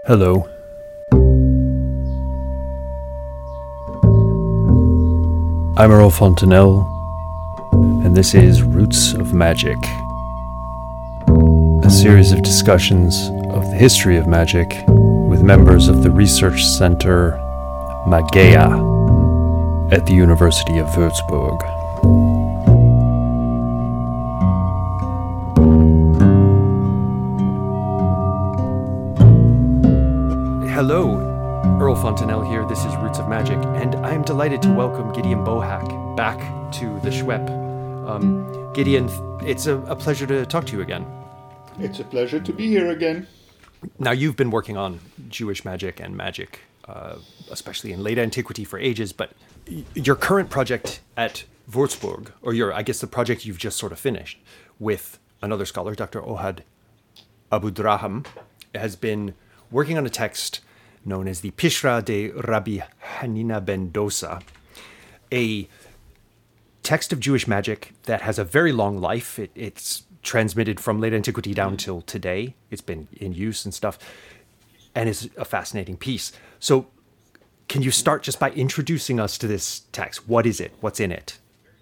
Hello. I'm Earl Fontenelle, and this is Roots of Magic, a series of discussions of the history of magic with members of the research center Mageia at the University of Würzburg. Hello, Earl Fontenelle here. This is Roots of Magic, and I'm delighted to welcome Gideon Bohack back to the Schwepp. Gideon, it's a pleasure to talk to you again. It's a pleasure to be here again. Now, you've been working on Jewish magic and magic, especially in late antiquity, for ages, but your current project at Würzburg, or the project you've just sort of finished with another scholar, Dr. Ohad Abudraham, has been working on a text known as the Pishra de Rabbi Hanina ben Dosa, a text of Jewish magic that has a very long life. It's transmitted from late antiquity down till today. It's been in use and stuff, and it's a fascinating piece. So can you start just by introducing us to this text? What is it? What's in it?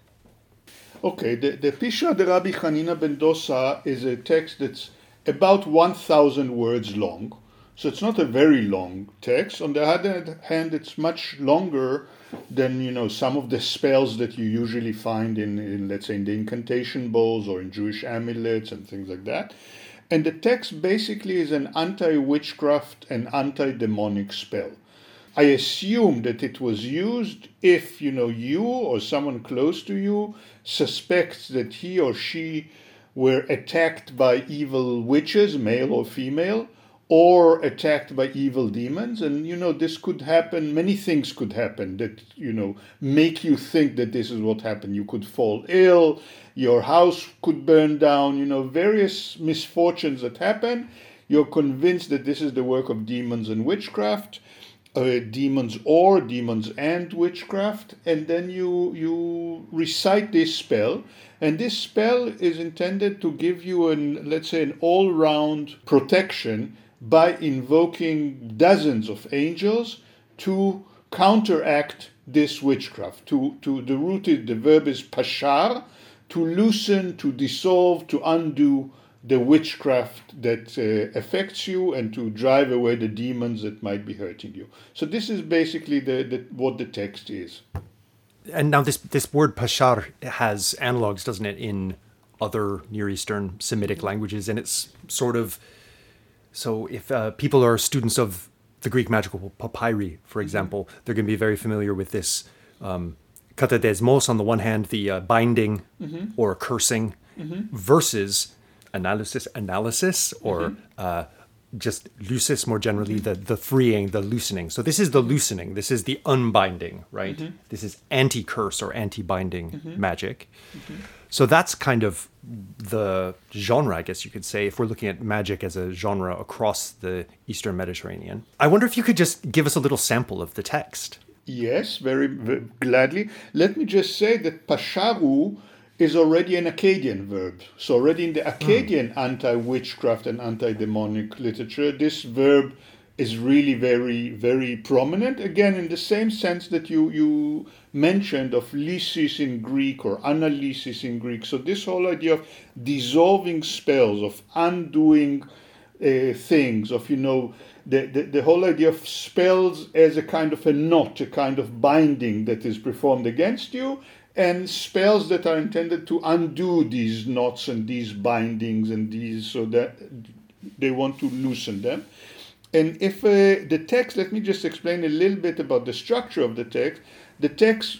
Okay, the Pishra de Rabbi Hanina ben Dosa is a text that's about 1,000 words long. So it's not a very long text. On the other hand, it's much longer than, some of the spells that you usually find in, let's say, in the incantation bowls or in Jewish amulets and things like that. And the text basically is an anti-witchcraft and anti-demonic spell. I assume that it was used if, you or someone close to you suspects that he or she were attacked by evil witches, male or female, or attacked by evil demons. And, this could happen. Many things could happen that, make you think that this is what happened. You could fall ill. Your house could burn down. Various misfortunes that happen. You're convinced that this is the work of demons and witchcraft, demons and witchcraft. And then you recite this spell. And this spell is intended to give you an all-round protection by invoking dozens of angels to counteract this witchcraft. The verb is pashar, to loosen, to dissolve, to undo the witchcraft that affects you and to drive away the demons that might be hurting you. So this is basically what the text is. And now this word pashar has analogs, doesn't it, in other Near Eastern Semitic languages, and it's sort of... So if people are students of the Greek magical papyri, for example, they're going to be very familiar with this katadesmos on the one hand, the binding or cursing, versus analysis or just lucis more generally, the freeing, the loosening. So this is the loosening. This is the unbinding, right? This is anti-curse or anti-binding magic. So that's kind of the genre, I guess you could say, if we're looking at magic as a genre across the Eastern Mediterranean. I wonder if you could just give us a little sample of the text. Yes, very, very gladly. Let me just say that pasharu is already an Akkadian verb. So already in the Akkadian anti-witchcraft and anti-demonic literature, this verb is really very, very prominent. Again, in the same sense that you mentioned of lysis in Greek or analysis in Greek. So this whole idea of dissolving spells, of undoing things, of, the whole idea of spells as a kind of a knot, a kind of binding that is performed against you, and spells that are intended to undo these knots and these bindings and these, so that they want to loosen them. And if the text, let me just explain a little bit about the structure of the text. The text,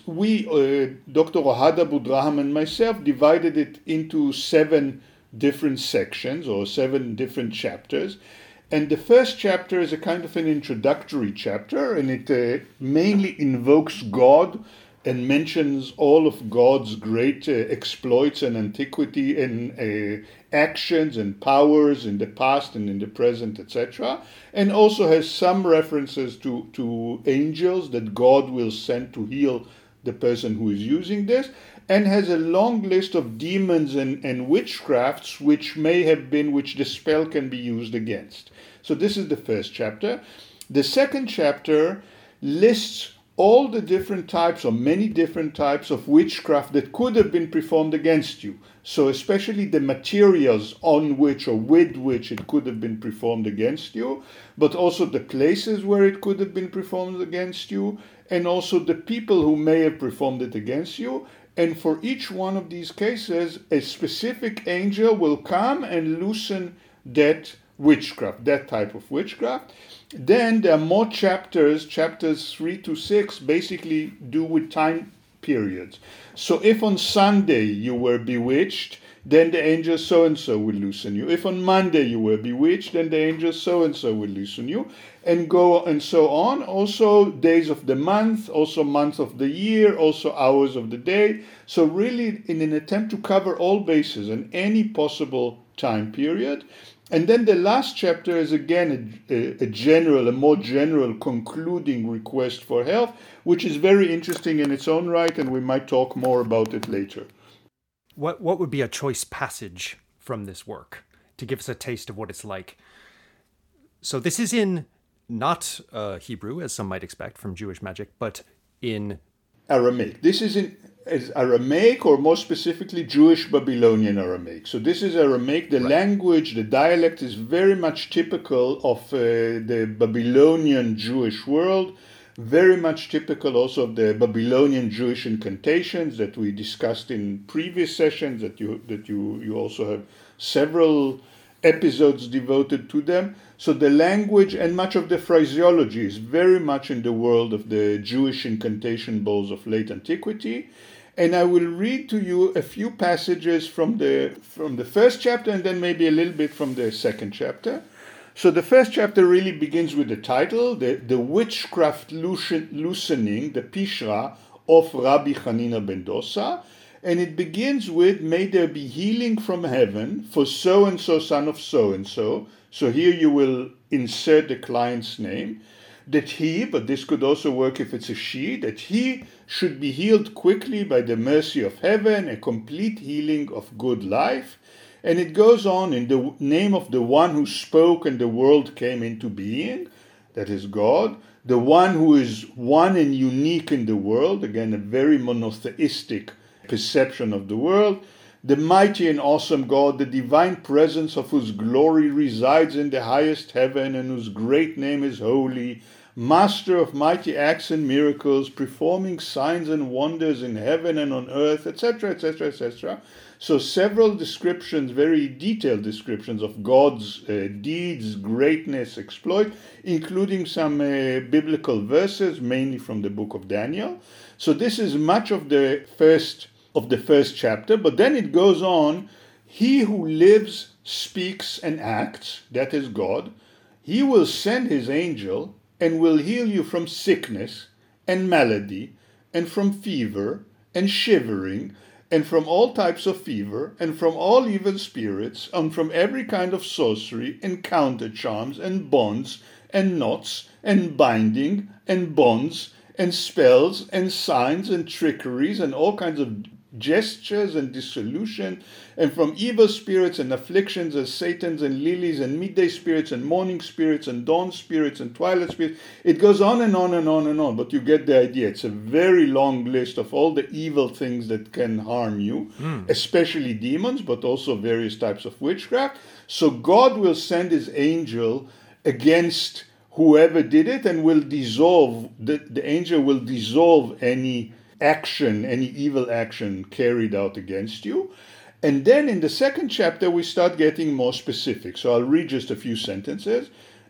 Dr. Ohad Abudraham and myself, divided it into 7 different sections or 7 different chapters. And the first chapter is a kind of an introductory chapter, and it mainly invokes God and mentions all of God's great exploits and antiquity and actions and powers in the past and in the present, etc. And also has some references to angels that God will send to heal the person who is using this. and has a long list of demons and witchcrafts which the spell can be used against. So this is the first chapter. The second chapter lists all the different types, or many different types of witchcraft that could have been performed against you. So especially the materials on which or with which it could have been performed against you, but also the places where it could have been performed against you, and also the people who may have performed it against you. And for each one of these cases, a specific angel will come and loosen that witchcraft, that type of witchcraft. Then there are more chapters 3 to 6 basically do with time periods. So if on Sunday you were bewitched, then the angel so-and-so will loosen you. If on Monday you were bewitched, then the angel so-and-so will loosen you, and go and so on. Also days of the month, also months of the year, also hours of the day. So really in an attempt to cover all bases in any possible time period. And then the last chapter is again a more general concluding request for help, which is very interesting in its own right, and we might talk more about it later. What would be a choice passage from this work to give us a taste of what it's like? So this is in not Hebrew, as some might expect from Jewish magic, but in Aramaic. This is in Aramaic, or more specifically Jewish Babylonian Aramaic. So this is Aramaic. The language, the dialect is very much typical of the Babylonian Jewish world, very much typical also of the Babylonian Jewish incantations that we discussed in previous sessions, that you also have several episodes devoted to them. So the language and much of the phraseology is very much in the world of the Jewish incantation bowls of late antiquity. And I will read to you a few passages from the first chapter, and then maybe a little bit from the second chapter. So the first chapter really begins with the title, the witchcraft loosening, the Pishra of Rabbi Hanina ben Dosa. And it begins with, may there be healing from heaven for so-and-so son of so-and-so. So here you will insert the client's name. That he, but this could also work if it's a she, that he should be healed quickly by the mercy of heaven, a complete healing of good life. And it goes on in the name of the one who spoke and the world came into being, that is God, the one who is one and unique in the world, again a very monotheistic perception of the world, the mighty and awesome God, the divine presence of whose glory resides in the highest heaven and whose great name is holy, master of mighty acts and miracles, performing signs and wonders in heaven and on earth, etc., etc., etc. So several descriptions, very detailed descriptions of God's deeds, greatness, exploit, including some biblical verses, mainly from the book of Daniel. So this is much of the first chapter, but then it goes on, he who lives, speaks, and acts, that is God, he will send his angel and will heal you from sickness and malady and from fever and shivering and from all types of fever and from all evil spirits and from every kind of sorcery and counter charms and bonds and knots and binding and bonds and spells and signs and trickeries and all kinds of gestures and dissolution, and from evil spirits and afflictions as Satans and lilies and midday spirits and morning spirits and dawn spirits and twilight spirits. It goes on and on and on and on, but you get the idea. It's a very long list of all the evil things that can harm you, especially demons, but also various types of witchcraft. So God will send his angel against whoever did it and will dissolve, the angel will dissolve any action, any evil action carried out against you. And then in the second chapter, we start getting more specific. So I'll read just a few sentences.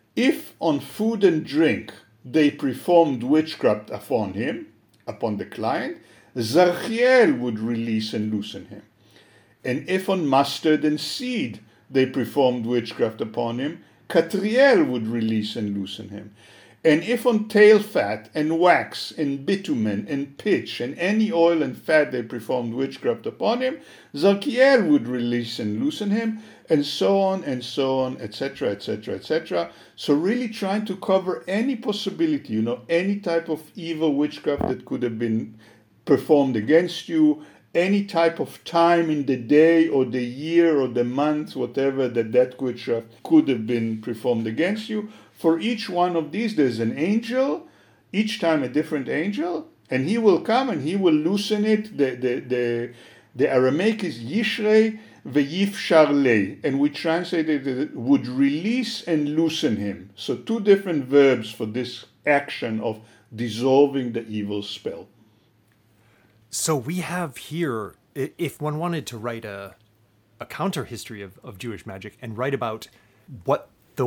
If on food and drink they performed witchcraft upon him, upon the client, Zarchiel would release and loosen him. And if on mustard and seed they performed witchcraft upon him, Catriel would release and loosen him. And if on tail fat and wax and bitumen and pitch and any oil and fat they performed witchcraft upon him, Zarchiel would release and loosen him, and so on, etc., etc., etc. So really trying to cover any possibility, any type of evil witchcraft that could have been performed against you, any type of time in the day or the year or the month, whatever, that witchcraft could have been performed against you. For each one of these, there's an angel, each time a different angel, and he will come and he will loosen it. The Aramaic is Yishrei ve'yifshar lei, and we translated it would release and loosen him. So two different verbs for this action of dissolving the evil spell. So we have here, if one wanted to write a counter history of Jewish magic and write about what the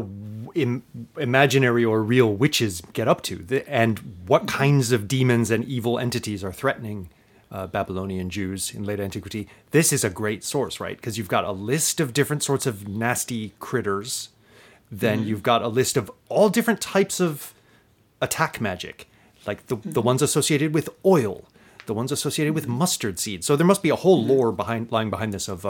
imaginary or real witches get up to, and what kinds of demons and evil entities are threatening Babylonian Jews in late antiquity, this is a great source, right? Because you've got a list of different sorts of nasty critters, then you've got a list of all different types of attack magic, like the ones associated with oil, the ones associated with mustard seed. So there must be a whole lore lying behind this of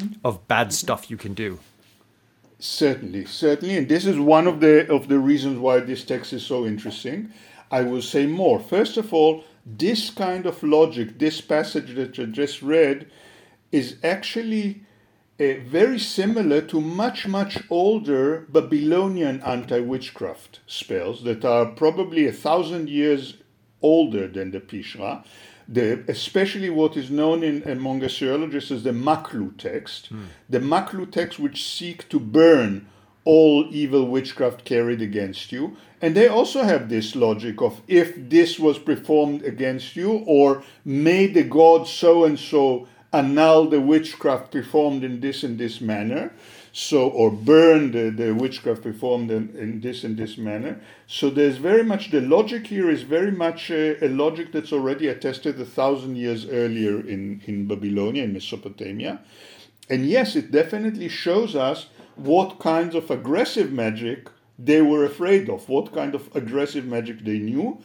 bad stuff you can do. Certainly, and this is one of the reasons why this text is so interesting. I will say more. First of all, this kind of logic, this passage that you just read, is actually very similar to much older Babylonian anti-witchcraft spells that are probably 1,000 years older than the Pishra. Especially what is known among archaeologists as the Maklu text, the Maklu text which seek to burn all evil witchcraft carried against you. And they also have this logic of if this was performed against you, or may the god so-and-so annul the witchcraft performed in this manner. So, or burn the witchcraft performed in this manner. So there's very much, the logic here is very much a logic that's already attested 1,000 years earlier in Babylonia, in Mesopotamia. And yes, it definitely shows us what kinds of aggressive magic they were afraid of, what kind of aggressive magic they knew.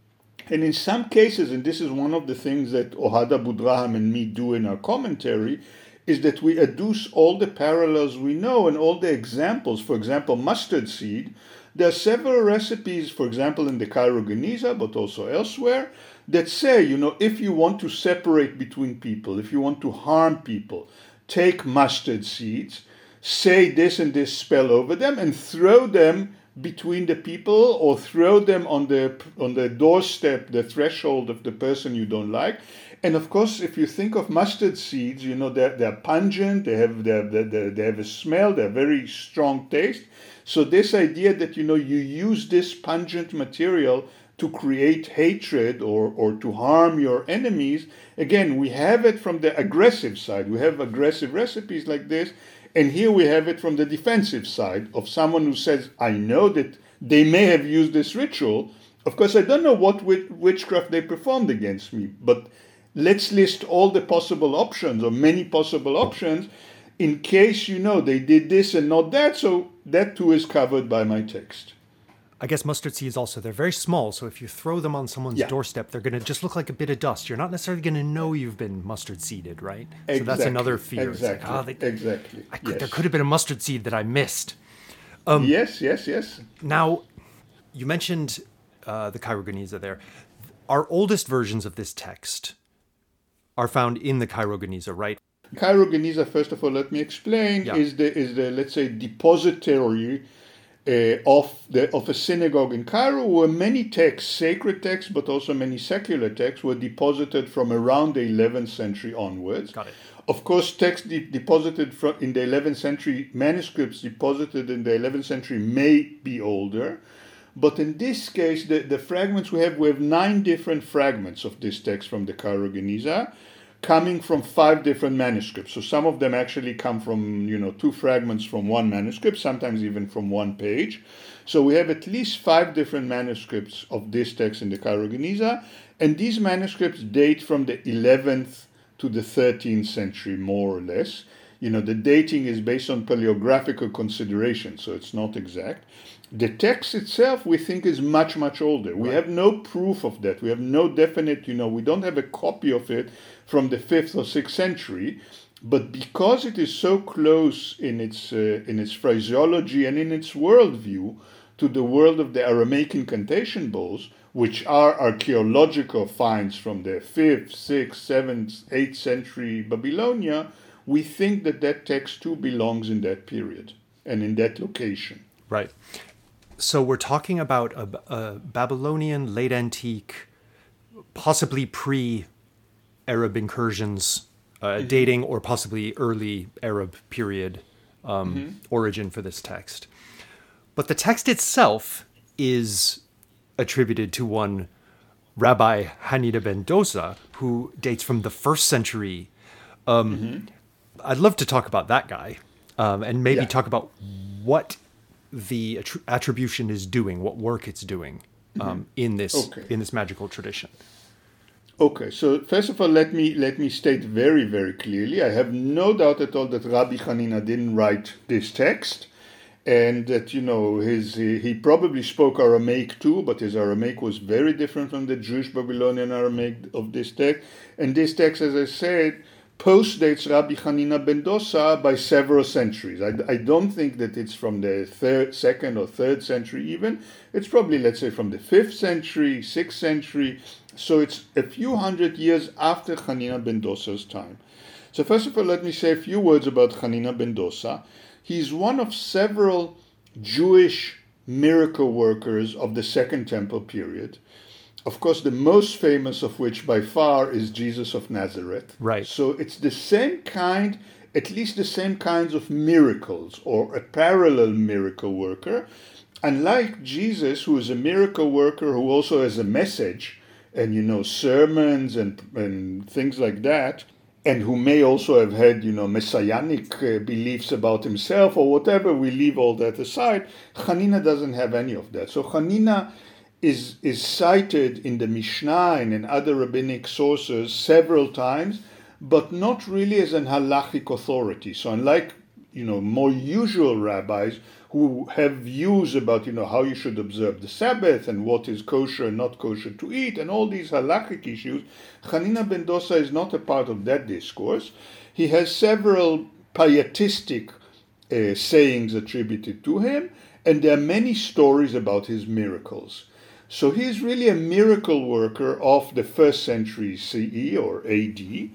And in some cases, and this is one of the things that Ohad Abudraham and me do in our commentary, is that we adduce all the parallels we know and all the examples. For example, mustard seed. There are several recipes, for example, in the Cairo Geniza, but also elsewhere, that say, if you want to separate between people, if you want to harm people, take mustard seeds, say this and this spell over them, and throw them between the people, or throw them on the doorstep, the threshold of the person you don't like. And of course, if you think of mustard seeds, they're pungent, they have a smell, they have very strong taste. So this idea that, you use this pungent material to create hatred or to harm your enemies, again, we have it from the aggressive side. We have aggressive recipes like this. And here we have it from the defensive side of someone who says, I know that they may have used this ritual. Of course, I don't know what witchcraft they performed against me, but let's list all the possible options, or many possible options, in case they did this and not that. So that too is covered by my text. I guess mustard seeds also, they're very small, so if you throw them on someone's doorstep, they're going to just look like a bit of dust. You're not necessarily going to know you've been mustard seeded, right? Exactly. So that's another fear. Exactly. Exactly. Yes. There could have been a mustard seed that I missed. Yes. Now, you mentioned the Cairo Geniza there. Our oldest versions of this text are found in the Cairo Geniza, right? Cairo Geniza, first of all, let me explain, is the let's say depository of a synagogue in Cairo, where many texts, sacred texts, but also many secular texts, were deposited from around the 11th century onwards. Got it. Of course, texts deposited in the 11th century, manuscripts deposited in the 11th century may be older. But in this case, the fragments we have 9 different fragments of this text from the Cairo Geniza, coming from 5 different manuscripts. So some of them actually come from, 2 fragments from one manuscript, sometimes even from one page. So we have at least 5 different manuscripts of this text in the Cairo Geniza, and these manuscripts date from the 11th to the 13th century, more or less. The dating is based on paleographical considerations, so it's not exact. The text itself, we think, is much older. We have no proof of that. We have no definite, we don't have a copy of it from the 5th or 6th century. But because it is so close in its phraseology and in its worldview to the world of the Aramaic incantation bowls, which are archaeological finds from the 5th, 6th, 7th, 8th century Babylonia, we think that that text too belongs in that period and in that location. Right. So we're talking about a Babylonian late antique, possibly pre-Arab incursions, dating, or possibly early Arab period origin for this text. But the text itself is attributed to one Rabbi Hanina ben Dosa, who dates from the 1st century. I'd love to talk about that guy, and maybe talk about what the attribution is doing, what work it's doing in this magical tradition. Okay, so first of all, let me state very, very clearly, I have no doubt at all that Rabbi Hanina didn't write this text, and that, he probably spoke Aramaic too, but his Aramaic was very different from the Jewish Babylonian Aramaic of this text. And this text, as I said, postdates Rabbi Hanina ben Dosa by several centuries. I don't think that it's from the 2nd or 3rd century even. It's probably, let's say, from the 5th century, 6th century. So it's a few hundred years after Hanina ben Dosa's time. So first of all, let me say a few words about Hanina ben Dosa. He's one of several Jewish miracle workers of the Second Temple period. Of course, the most famous of which by far is Jesus of Nazareth. Right. So it's the same kind, at least the same kinds of miracles, or a parallel miracle worker. Unlike Jesus, who is a miracle worker who also has a message, and sermons and things like that, and who may also have had, messianic beliefs about himself or whatever, we leave all that aside, Hanina doesn't have any of that. So Hanina is cited in the Mishnah and in other rabbinic sources several times, but not really as an halachic authority. So unlike, more usual rabbis who have views about, how you should observe the Sabbath and what is kosher and not kosher to eat and all these halachic issues, Hanina ben Dosa is not a part of that discourse. He has several pietistic sayings attributed to him, and there are many stories about his miracles. So he is really a miracle worker of the 1st century CE or AD,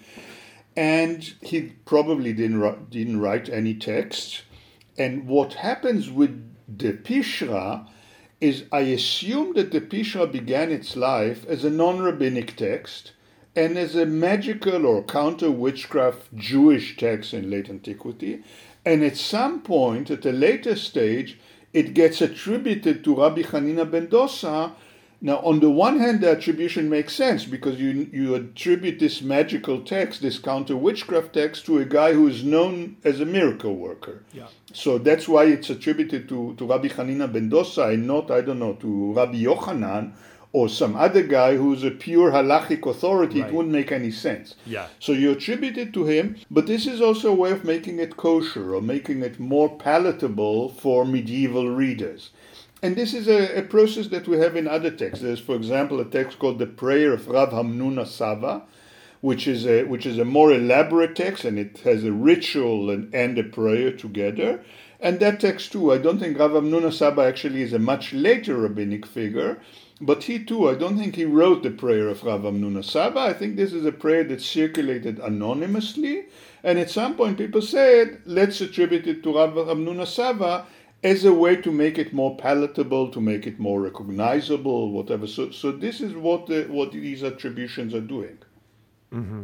and he probably didn't write any text. And what happens with the Pishra is, I assume that the Pishra began its life as a non-rabbinic text and as a magical or counter-witchcraft Jewish text in late antiquity. And at some point, at a later stage, it gets attributed to Rabbi Hanina ben Dosa. Now, on the one hand, the attribution makes sense because you attribute this magical text, this counter-witchcraft text, to a guy who is known as a miracle worker. Yeah. So that's why it's attributed to Rabbi Hanina ben Dosa and not, to Rabbi Yochanan or some other guy who's a pure halachic authority. Right. It wouldn't make any sense. Yeah. So you attribute it to him, but this is also a way of making it kosher or making it more palatable for medieval readers. And this is a process that we have in other texts. There's, for example, a text called the Prayer of Rav Hamnuna Saba, which is a more elaborate text, and it has a ritual and a prayer together. And that text too, I don't think Rav Hamnuna Saba actually is a much later rabbinic figure, but he too, I don't think he wrote the Prayer of Rav Hamnuna Saba. I think this is a prayer that circulated anonymously, and at some point people said, let's attribute it to Rav Hamnuna Saba as a way to make it more palatable, to make it more recognizable, whatever. So this is what these attributions are doing. Mm-hmm.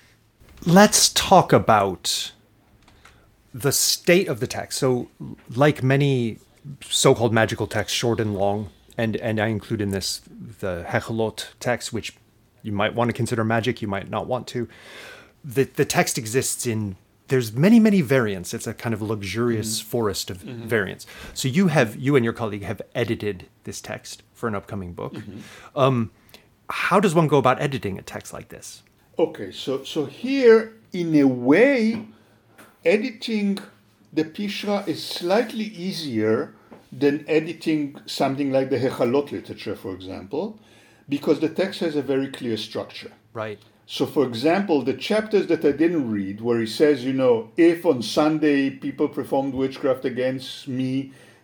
Let's talk about the state of the text. So, like many so-called magical texts, short and long, and I include in this the Hechalot text, which you might want to consider magic, you might not want to. The text exists in, there's many variants. It's a kind of luxurious forest of variants. So you and your colleague have edited this text for an upcoming book. How does one go about editing a text like this? Okay, so here, in a way, editing the Pishra is slightly easier than editing something like the Hechalot literature, for example, because the text has a very clear structure. Right. So, for example, the chapters that I didn't read, where he says, if on Sunday people performed witchcraft against me,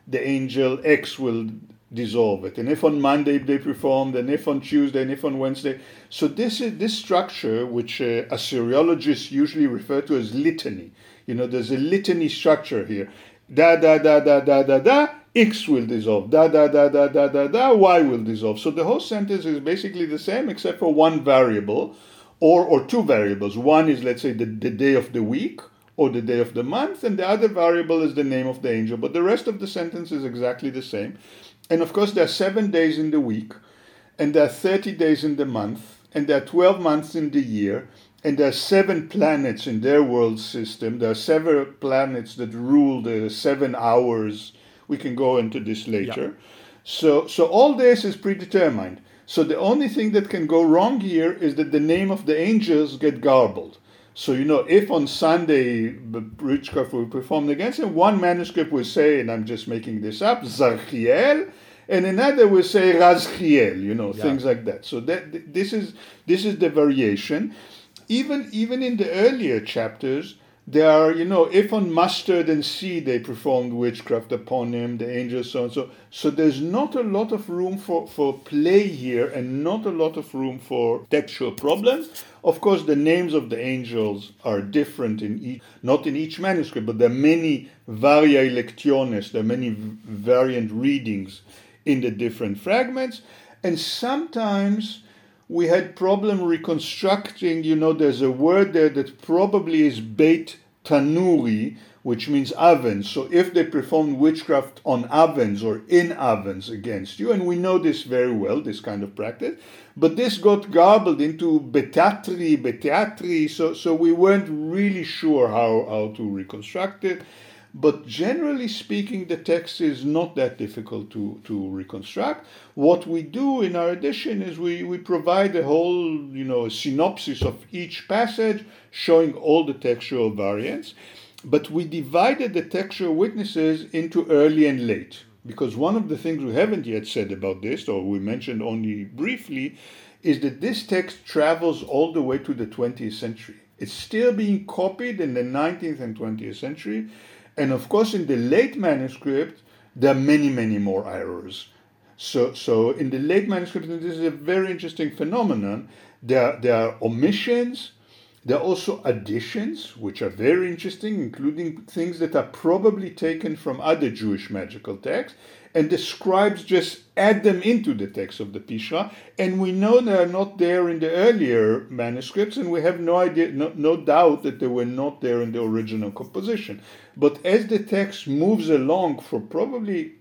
the angel X will dissolve it, and if on Monday they performed, and if on Tuesday, and if on Wednesday. So this structure, which Assyriologists usually refer to as litany. There's a litany structure here. Da da da da da da da. X will dissolve. Da da da da da da da. Y will dissolve. So the whole sentence is basically the same, except for one variable, or two variables. One is, let's say, the day of the week or the day of the month, and the other variable is the name of the angel. But the rest of the sentence is exactly the same. And of course, there are 7 days in the week, and there are 30 days in the month, and there are 12 months in the year, and there are 7 planets in their world system. There are 7 planets that rule the 7 hours. We can go into this later. Yeah. So all this is predetermined. So the only thing that can go wrong here is that the name of the angels get garbled. So, if on Sunday witchcraft will perform against him, one manuscript will say, and I'm just making this up, Zarchiel, and another will say Razchiel, things like that. So this is the variation. Even in the earlier chapters, there are, if on mustard and seed they performed witchcraft upon him, the angels, so and so. So there's not a lot of room for play here, and not a lot of room for textual problems. Of course, the names of the angels are different not in each manuscript, but there are many variae lectiones, there are many variant readings in the different fragments. And sometimes we had problem reconstructing, there's a word there that probably is Beit Tanuri, which means ovens. So if they performed witchcraft on ovens or in ovens against you, and we know this very well, this kind of practice, but this got garbled into betatri, so we weren't really sure how to reconstruct it. But generally speaking, the text is not that difficult to reconstruct. What we do in our edition is we provide a whole, synopsis of each passage, showing all the textual variants. But we divided the textual witnesses into early and late. Because one of the things we haven't yet said about this, or we mentioned only briefly, is that this text travels all the way to the 20th century. It's still being copied in the 19th and 20th century. And of course, in the late manuscript, there are many, many more errors. So in the late manuscript, and this is a very interesting phenomenon, there are omissions, there are also additions, which are very interesting, including things that are probably taken from other Jewish magical texts, and the scribes just add them into the text of the Pishra, and we know they are not there in the earlier manuscripts, and we have no idea, no doubt that they were not there in the original composition. But as the text moves along for probably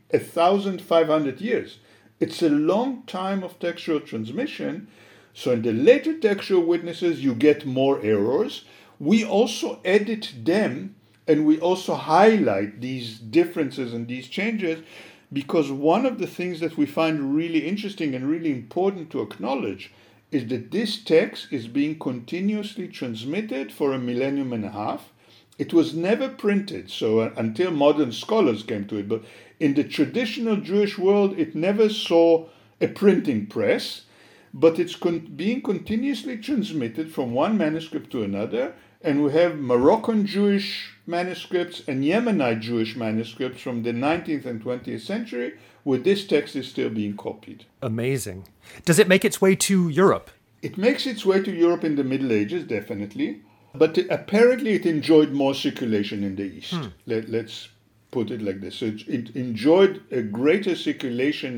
1,500 years, it's a long time of textual transmission. So in the later textual witnesses, you get more errors. We also edit them, and we also highlight these differences and these changes, because one of the things that we find really interesting and really important to acknowledge is that this text is being continuously transmitted for 1.5 millennium. It was never printed, so until modern scholars came to it, but in the traditional Jewish world, it never saw a printing press, but it's being continuously transmitted from one manuscript to another, and we have Moroccan Jewish manuscripts and Yemenite Jewish manuscripts from the 19th and 20th century, where this text is still being copied. Amazing. Does it make its way to Europe? It makes its way to Europe in the Middle Ages, definitely, but apparently it enjoyed more circulation in the East. Let's put it like this. So it enjoyed a greater circulation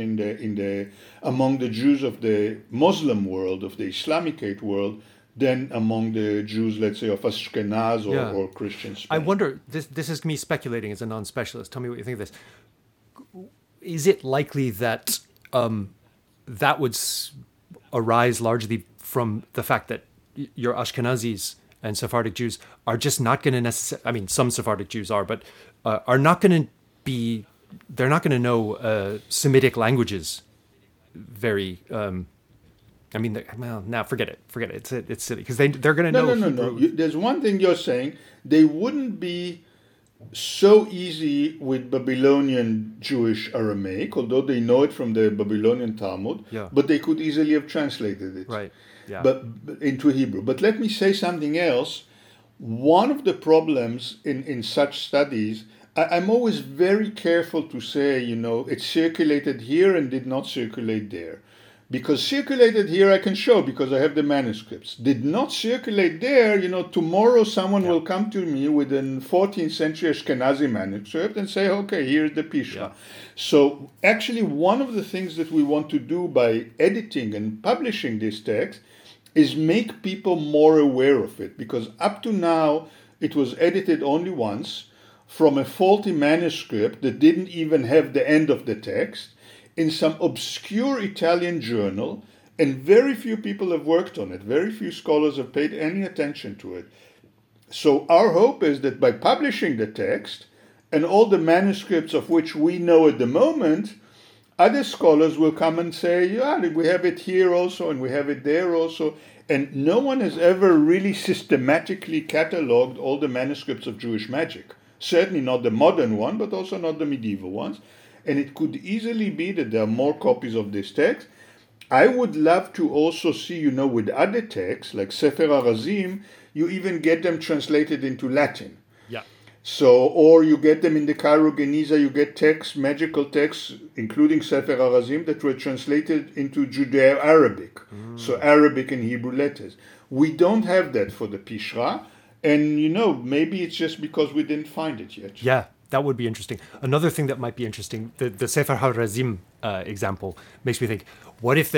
among the Jews of the Muslim world, of the Islamicate world, than among the Jews, let's say, of Ashkenaz or Christian Spain. I wonder, this is me speculating as a non-specialist. Tell me what you think of this. Is it likely that that would arise largely from the fact that your Ashkenazis and Sephardic Jews are just not going to necessarily, I mean, some Sephardic Jews are, but are not going to be, they're not going to know Semitic languages very, forget it. It's silly, because they're going to know Hebrew. No. There's one thing you're saying, they wouldn't be so easy with Babylonian Jewish Aramaic, although they know it from the Babylonian Talmud, but they could easily have translated it. Right. Yeah. But into Hebrew. But let me say something else. One of the problems in such studies I'm always very careful to say, it circulated here and did not circulate there. Because circulated here I can show because I have the manuscripts. Did not circulate there, tomorrow someone will come to me with a 14th century Ashkenazi manuscript and say, okay, here's the Pishra. Yeah. So actually one of the things that we want to do by editing and publishing this text is make people more aware of it. Because up to now, it was edited only once from a faulty manuscript that didn't even have the end of the text in some obscure Italian journal, and very few people have worked on it. Very few scholars have paid any attention to it. So our hope is that by publishing the text and all the manuscripts of which we know at the moment, other scholars will come and say, yeah, we have it here also and we have it there also. And no one has ever really systematically catalogued all the manuscripts of Jewish magic. Certainly not the modern one, but also not the medieval ones. And it could easily be that there are more copies of this text. I would love to also see, with other texts, like Sefer HaRazim, you even get them translated into Latin. Yeah. So, or you get them in the Cairo Geniza, you get texts, magical texts, including Sefer HaRazim, that were translated into Judeo-Arabic. So Arabic and Hebrew letters. We don't have that for the Pishra. And, maybe it's just because we didn't find it yet. Yeah. That would be interesting. Another thing that might be interesting, the Sefer HaRazim example makes me think, what if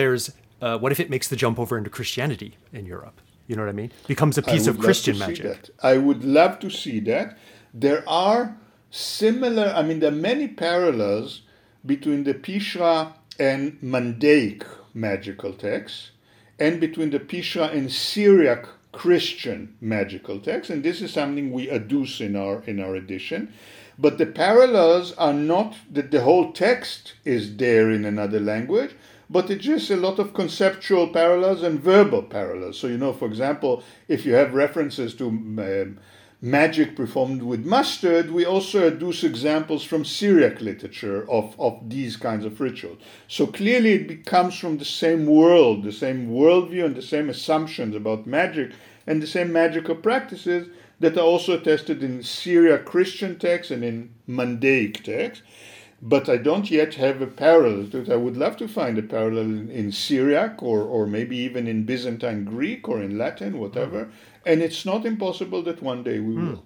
it makes the jump over into Christianity in Europe? You know what I mean? Becomes a piece of Christian magic. I would love to see that. There are there are many parallels between the Pishra and Mandaic magical texts, and between the Pishra and Syriac Christian magical texts, and this is something we adduce in our edition. But the parallels are not that the whole text is there in another language, but it's just a lot of conceptual parallels and verbal parallels. So, for example, if you have references to magic performed with mustard, we also adduce examples from Syriac literature of these kinds of rituals. So clearly it comes from the same world, the same worldview and the same assumptions about magic and the same magical practices that are also attested in Syriac Christian texts and in Mandaic texts. But I don't yet have a parallel to it. I would love to find a parallel in Syriac or maybe even in Byzantine Greek or in Latin, whatever. And it's not impossible that one day we will.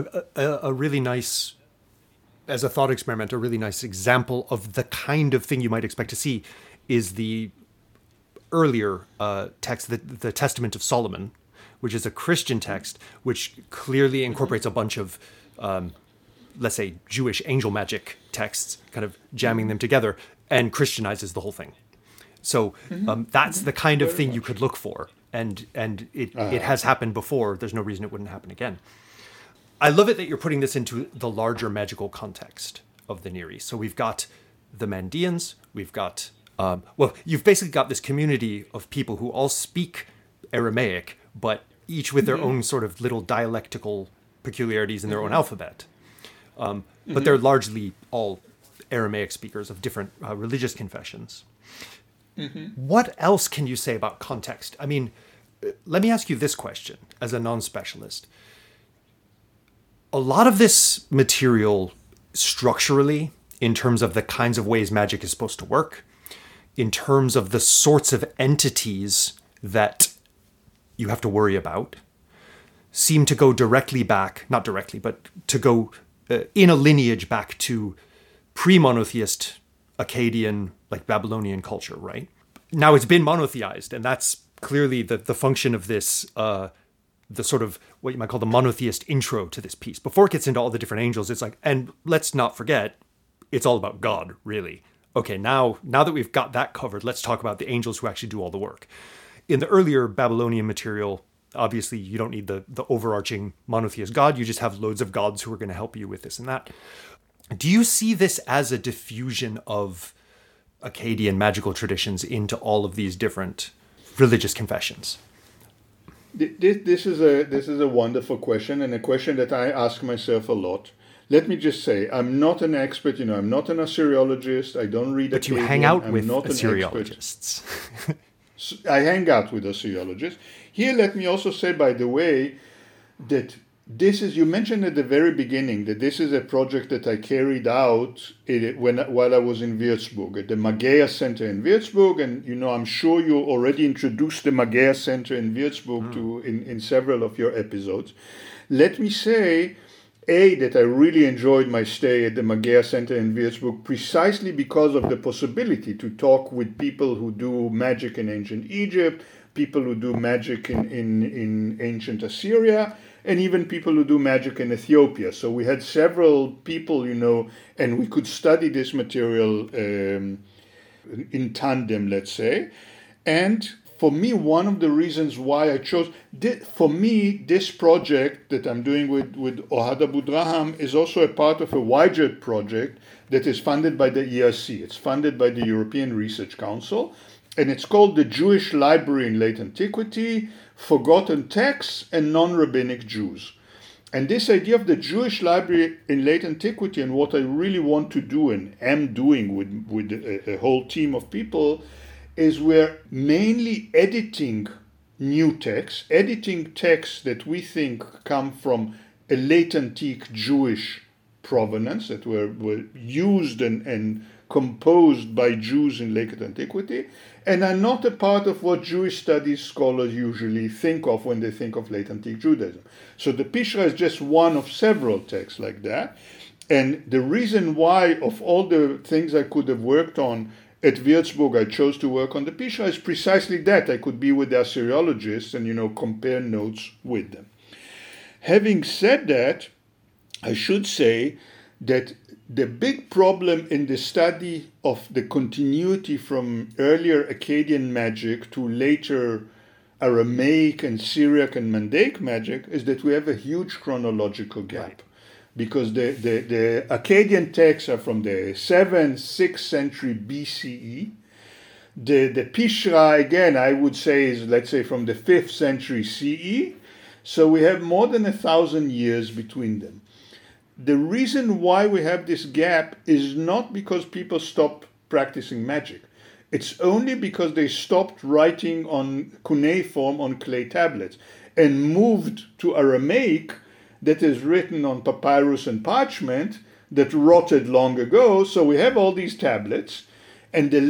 A really nice, as a thought experiment, a really nice example of the kind of thing you might expect to see is the earlier text, the Testament of Solomon, which is a Christian text, which clearly incorporates a bunch of, let's say, Jewish angel magic texts, kind of jamming them together, and Christianizes the whole thing. So that's the kind of thing you could look for, and it has happened before. There's no reason it wouldn't happen again. I love it that you're putting this into the larger magical context of the Near East. So we've got the Mandeans, we've got, you've basically got this community of people who all speak Aramaic, but each with their own sort of little dialectical peculiarities in their own alphabet. But they're largely all Aramaic speakers of different religious confessions. What else can you say about context? I mean, let me ask you this question as a non-specialist. A lot of this material structurally, in terms of the kinds of ways magic is supposed to work, in terms of the sorts of entities that you have to worry about, seem to go directly back, not directly, but to go in a lineage back to pre-monotheist Akkadian, like Babylonian culture, right? Now it's been monotheized, and that's clearly the function of this, the sort of what you might call the monotheist intro to this piece. Before it gets into all the different angels, it's like, and let's not forget, it's all about God, really. Okay, now that we've got that covered, let's talk about the angels who actually do all the work. In the earlier Babylonian material, obviously you don't need the overarching monotheist God. You just have loads of gods who are going to help you with this and that. Do you see this as a diffusion of Akkadian magical traditions into all of these different religious confessions? This is a wonderful question, and a question that I ask myself a lot. Let me just say, I'm not an expert. I'm not an Assyriologist. I don't read. But you hang out with Assyriologists. I hang out with Assyriologists. Here, let me also say, by the way, that this is, you mentioned at the very beginning that this is a project that I carried out while I was in Würzburg, at the Magea Center in Würzburg. And, I'm sure you already introduced the Magea Center in Würzburg in several of your episodes. Let me say, that I really enjoyed my stay at the Magea Center in Würzburg precisely because of the possibility to talk with people who do magic in ancient Egypt, people who do magic in ancient Assyria, and even people who do magic in Ethiopia. So we had several people, and we could study this material in tandem, let's say. And for me, one of the reasons why I chose, for me, this project that I'm doing with Ohad Abudraham is also a part of a wider project that is funded by the ERC. It's funded by the European Research Council, and it's called the Jewish Library in Late Antiquity, Forgotten Texts and Non-Rabbinic Jews. And this idea of the Jewish Library in Late Antiquity, and what I really want to do and am doing with a whole team of people, is we're mainly editing new texts, editing texts that we think come from a late antique Jewish provenance, that were used and composed by Jews in late antiquity, and are not a part of what Jewish studies scholars usually think of when they think of late antique Judaism. So the Pishra is just one of several texts like that. And the reason why, of all the things I could have worked on at Würzburg, I chose to work on the Pishra is precisely that. I could be with the Assyriologists and, compare notes with them. Having said that, I should say that the big problem in the study of the continuity from earlier Akkadian magic to later Aramaic and Syriac and Mandaic magic is that we have a huge chronological gap. Right. Because the Akkadian texts are from the 7th, 6th century BCE. The Pishra, again, I would say is, let's say, from the 5th century CE. So we have more than 1,000 years between them. The reason why we have this gap is not because people stopped practicing magic. It's only because they stopped writing on cuneiform on clay tablets and moved to Aramaic, that is written on papyrus and parchment that rotted long ago. So we have all these tablets, and the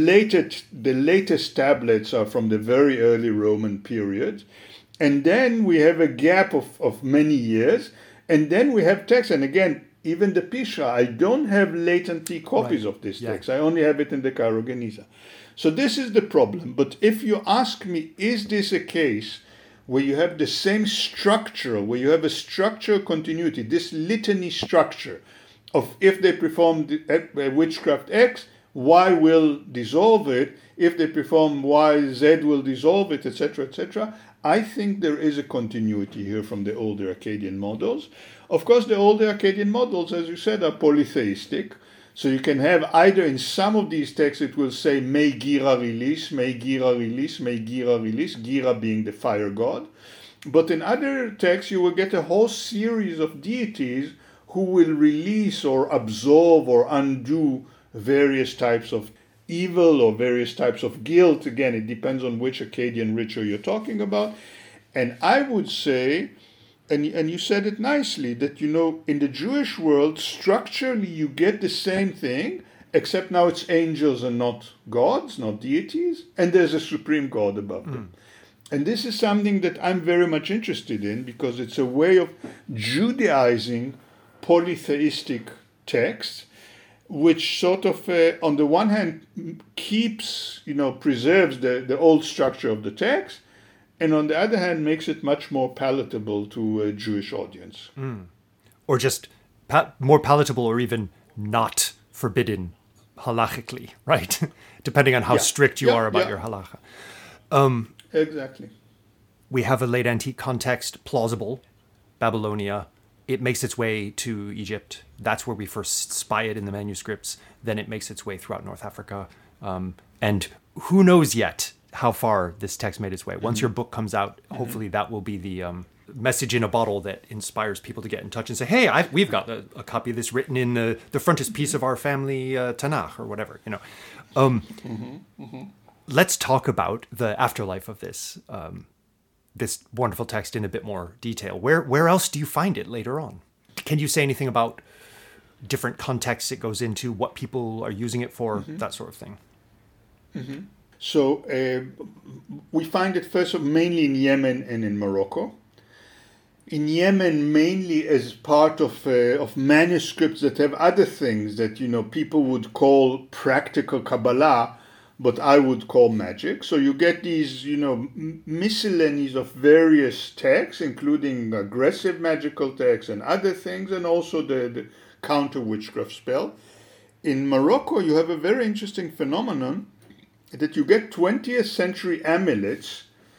latest tablets are from the very early Roman period. And then we have a gap of many years, and then we have text. And again, even the Pishra, I don't have latent copies of this text. I only have it in the Cairo Geniza. So this is the problem. But if you ask me, is this a case where you have the same structure, where you have a structural continuity, this litany structure of if they perform witchcraft X, Y will dissolve it. If they perform Y, Z will dissolve it, etc., etc. I think there is a continuity here from the older Akkadian models. Of course, the older Akkadian models, as you said, are polytheistic. So you can have either in some of these texts it will say may Gira release, may Gira release, may Gira release, Gira being the fire god. But in other texts you will get a whole series of deities who will release or absolve or undo various types of evil or various types of guilt. Again, it depends on which Akkadian ritual you're talking about. And I would say, and you said it nicely, that, in the Jewish world, structurally you get the same thing, except now it's angels and not gods, not deities, and there's a supreme god above them. And this is something that I'm very much interested in, because it's a way of Judaizing polytheistic texts, which sort of, on the one hand, keeps, preserves the old structure of the text, and on the other hand, makes it much more palatable to a Jewish audience. Or just more palatable, or even not forbidden halachically, right? Depending on how strict you are about your halacha. Exactly. We have a late antique context, plausible, Babylonia. It makes its way to Egypt. That's where we first spy it in the manuscripts. Then it makes its way throughout North Africa. And who knows yet how far this text made its way. Once your book comes out, hopefully that will be the message in a bottle that inspires people to get in touch and say, hey, we've got a copy of this written in the frontispiece of our family Tanakh or whatever. Let's talk about the afterlife of this. this wonderful text in a bit more detail. Where else do you find it later on? Can you say anything about different contexts it goes into, what people are using it for, that sort of thing? So we find it first mainly in Yemen and in Morocco. In Yemen, mainly as part of manuscripts that have other things that people would call practical Kabbalah, but I would call magic. So you get these miscellanies of various texts, including aggressive magical texts and other things, and also the counter witchcraft spell. In Morocco, you have a very interesting phenomenon that you get 20th century amulets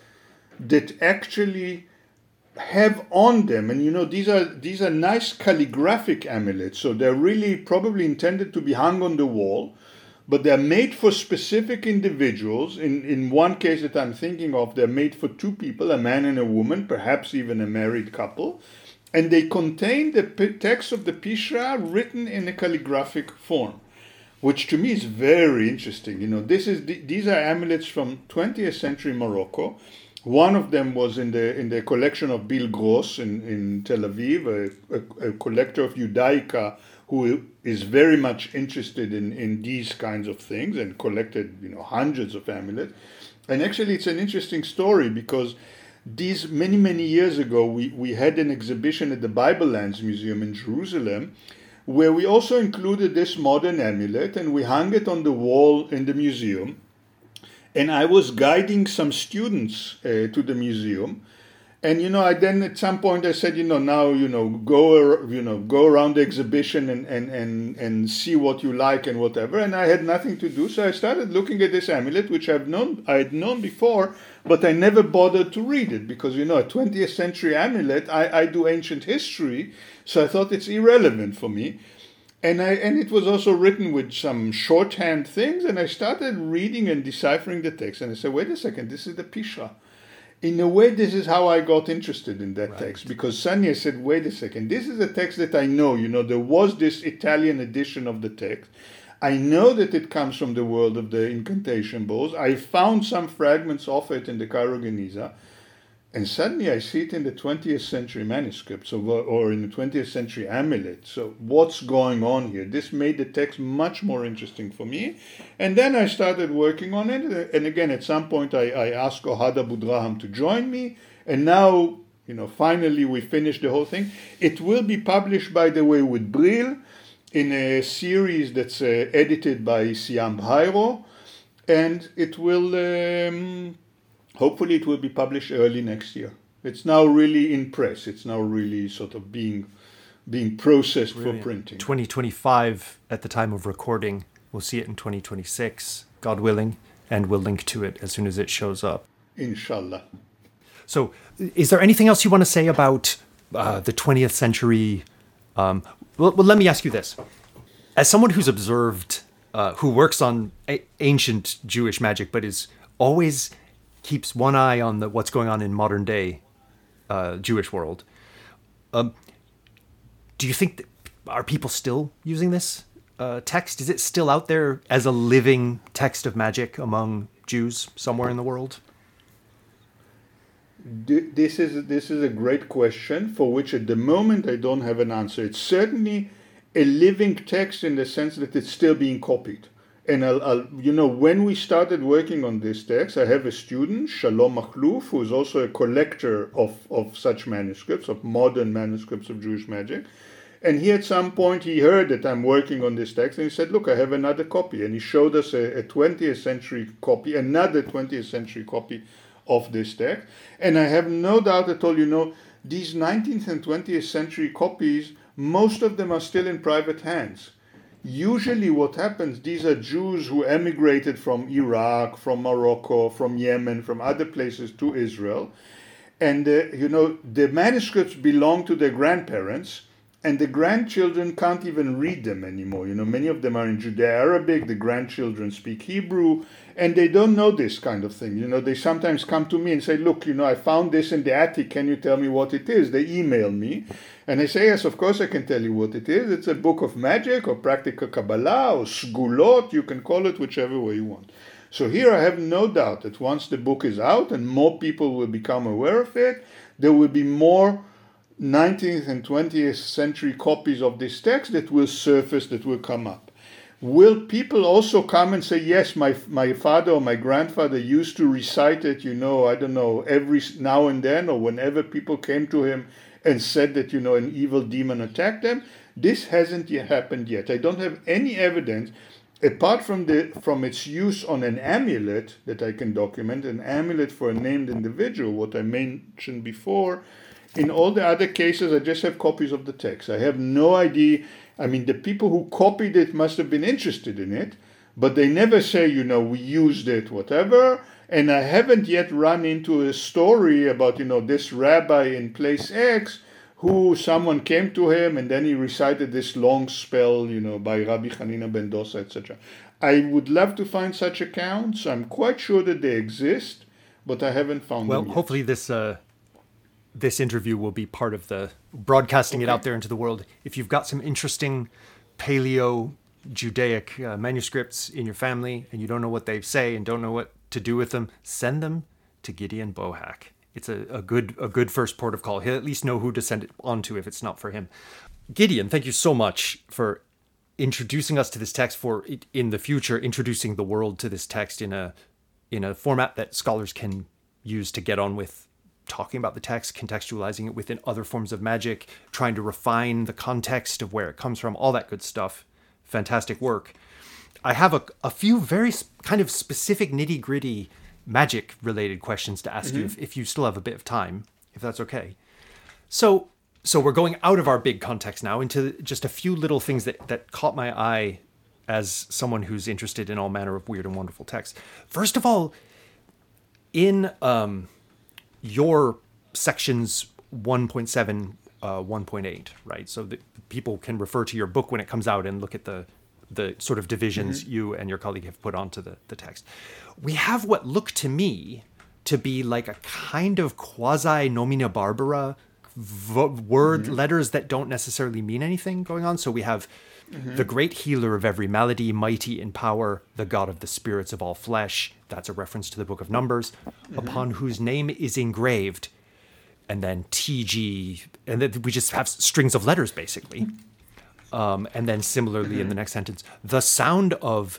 that actually have on them, and these are nice calligraphic amulets, so they're really probably intended to be hung on the wall, but they're made for specific individuals. In one case that I'm thinking of, they're made for two people, a man and a woman, perhaps even a married couple, and they contain the text of the Pisha written in a calligraphic form, which to me is very interesting. These are amulets from 20th century Morocco. One of them was in the collection of Bill Gross in Tel Aviv, a collector of Judaica who is very much interested in these kinds of things and collected hundreds of amulets. And actually it's an interesting story because these many years ago we had an exhibition at the Bible Lands Museum in Jerusalem where we also included this modern amulet and we hung it on the wall in the museum. And I was guiding some students to the museum, and I then at some point I said, now go around the exhibition and see what you like and whatever. And I had nothing to do, so I started looking at this amulet, which I had known before, but I never bothered to read it because a 20th century amulet. I do ancient history, so I thought it's irrelevant for me. And it was also written with some shorthand things, and I started reading and deciphering the text, and I said, wait a second, this is the Pisha. In a way, this is how I got interested in that text, because suddenly I said, wait a second, this is a text that I know. There was this Italian edition of the text. I know that it comes from the world of the incantation bowls. I found some fragments of it in the Cairo Geniza. And suddenly I see it in the 20th century manuscripts or in the 20th century amulet. So what's going on here? This made the text much more interesting for me. And then I started working on it. And again, at some point I asked Ohad Abudraham to join me. And now, finally we finished the whole thing. It will be published, by the way, with Brill in a series that's edited by Siam Bhairo. And it will... hopefully it will be published early next year. It's now really in press. It's now really sort of being processed for printing. 2025 at the time of recording. We'll see it in 2026, God willing, and we'll link to it as soon as it shows up. Inshallah. So is there anything else you want to say about the 20th century? Well, let me ask you this. As someone who's observed, who works on ancient Jewish magic, but is always... keeps one eye on what's going on in modern day Jewish world. Do you think are people still using this text? Is it still out there as a living text of magic among Jews somewhere in the world? This is a great question for which at the moment I don't have an answer. It's certainly a living text in the sense that it's still being copied. And when we started working on this text, I have a student, Shalom Makhlouf, who is also a collector of such manuscripts, of modern manuscripts of Jewish magic. And he, at some point, he heard that I'm working on this text, and he said, look, I have another copy. And he showed us a 20th century copy, another 20th century copy of this text. And I have no doubt at all, these 19th and 20th century copies, most of them are still in private hands. Usually what happens, these are Jews who emigrated from Iraq, from Morocco, from Yemen, from other places to Israel. And, the manuscripts belong to their grandparents, and the grandchildren can't even read them anymore. Many of them are in Judeo-Arabic, the grandchildren speak Hebrew, and they don't know this kind of thing. They sometimes come to me and say, look, I found this in the attic, can you tell me what it is? They email me, and I say, yes, of course I can tell you what it is. It's a book of magic, or practical Kabbalah, or Sgulot, you can call it whichever way you want. So here I have no doubt that once the book is out and more people will become aware of it, there will be more 19th and 20th century copies of this text that will surface, that will come up. Will people also come and say, yes, my father or my grandfather used to recite it, I don't know, every now and then, or whenever people came to him and said that, an evil demon attacked them? This hasn't yet happened yet. I don't have any evidence, apart from its use on an amulet that I can document, an amulet for a named individual, what I mentioned before. In all the other cases, I just have copies of the text. I have no idea. I mean, the people who copied it must have been interested in it, but they never say, we used it, whatever. And I haven't yet run into a story about, this rabbi in place X who someone came to him and then he recited this long spell, by Rabbi Hanina ben Dosa, etc. I would love to find such accounts. I'm quite sure that they exist, but I haven't found them yet. Well, hopefully this interview will be part of the broadcasting it out there into the world. If you've got some interesting Paleo-Judaic manuscripts in your family and you don't know what they say and don't know what to do with them, send them to Gideon Bohack. It's a good first port of call. He'll at least know who to send it on to if it's not for him. Gideon, thank you so much for introducing us to this text, for in the future introducing the world to this text in a format that scholars can use to get on with talking about the text, contextualizing it within other forms of magic, trying to refine the context of where it comes from, all that good stuff. Fantastic work. I have a few very kind of specific nitty-gritty magic-related questions to ask you if you still have a bit of time, if that's okay. So we're going out of our big context now into just a few little things that caught my eye as someone who's interested in all manner of weird and wonderful texts. First of all, in your sections 1.7, 1.8, right? So that people can refer to your book when it comes out and look at the sort of divisions you and your colleague have put onto the text. We have what look to me to be like a kind of quasi nomina barbara word letters that don't necessarily mean anything going on. So we have the great healer of every malady, mighty in power, the God of the spirits of all flesh. That's a reference to the book of Numbers, upon whose name is engraved. And then TG, and then we just have strings of letters basically. And then similarly in the next sentence, the sound of